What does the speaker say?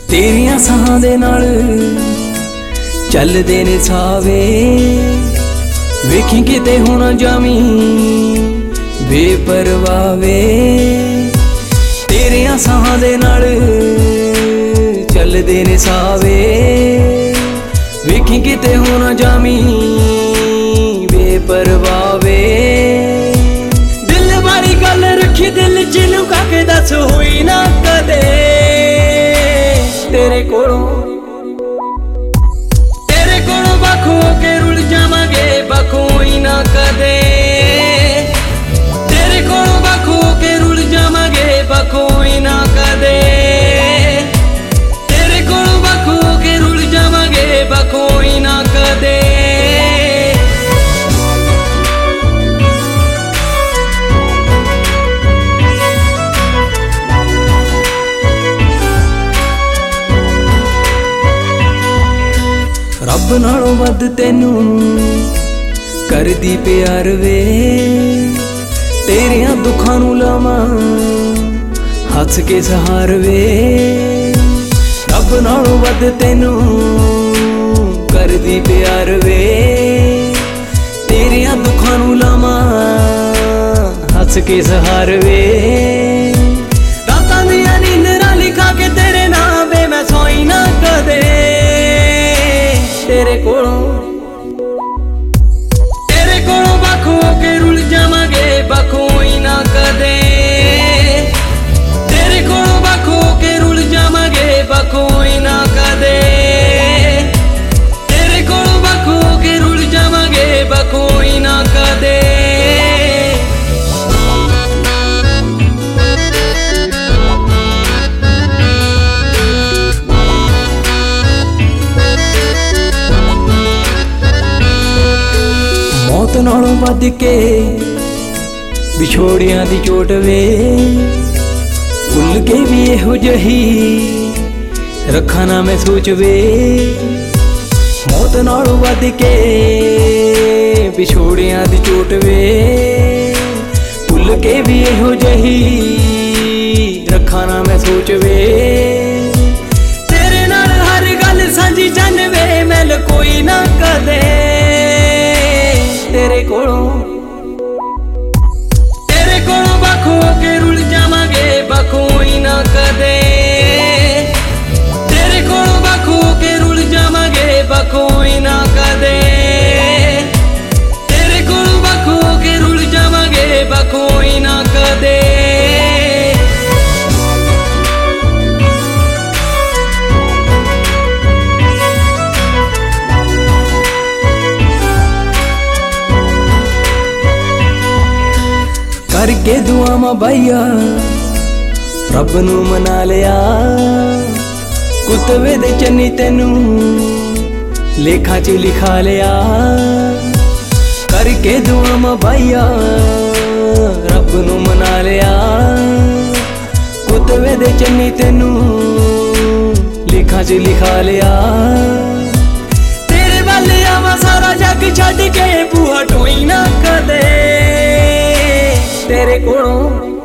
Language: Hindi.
तेरियां साहां दे नाल चलदे ने सावे, वेखी किते होना जामी बेपरवावे। तेरियां साहां दे नाल चलदे ने सावे, वेखी किते होना जामी बेपरवावे। दिल वाली गल रखी दिल च लुका के दस होई ना कदे तेरे कोलों बखो के रुल जावांगे, बखो ही ना कदे तेरे कोलों बखो के रुल जावांगे, बखो ही ना कदे तेरे कोलों बखो के रुल जावांगे, बखो ही ना कदे। रब नालों वध तैनू करदी प्यार वे, तेरियां दुखां नू लावां हस के सहार वे। रब नालों वध तैनू करदी प्यार वे, तेरियां दुखां नू लावां हस के सहार वे। रातां दियां नींदरां लिखा के तेरे नाम वे, मैं सोई ना कदे तेरे कोलों बखो के रुल जावांगे, बखो ही ना कदे तेरे कोलों बखो के रुल जावांगे, बखो ही ना कदे तेरे कोलों बखो के रुल जावांगे, बखो ही ना कदे। मौत नालों वध के विछोड़ियां दी चोट वे, भुल के भी इहो जही रखा ना मैं सोच वे। मौत नालों वध के विछोड़ियां दी चोट वे, भुल के भी इहो जही रखा ना मैं सोच वे। तेरे नाल हर गल सांझी जन वे, मैल कोई ना कदे तेरे कोलों बखो के रुल जावांगे, बखो ही ना कदे तेरे कोलों बखो के रुल जावांगे, बखो ही ना कदे तेरे कोलों बखो के रुल जावांगे, बखो ही ना कदे। करके दुआवां बाइया रब नू मना लिया, कुतवे दे चन्नी तैनू लेखा च लिखा लिया। करके दुआवां बाइया रब नू मना लिया, कुतवे दे चन्नी तैनू लेखा च लिखा लिया। तेरे वल आवां सारा जग छड्ड के बूहा टोई ना कदे तेरे कोलों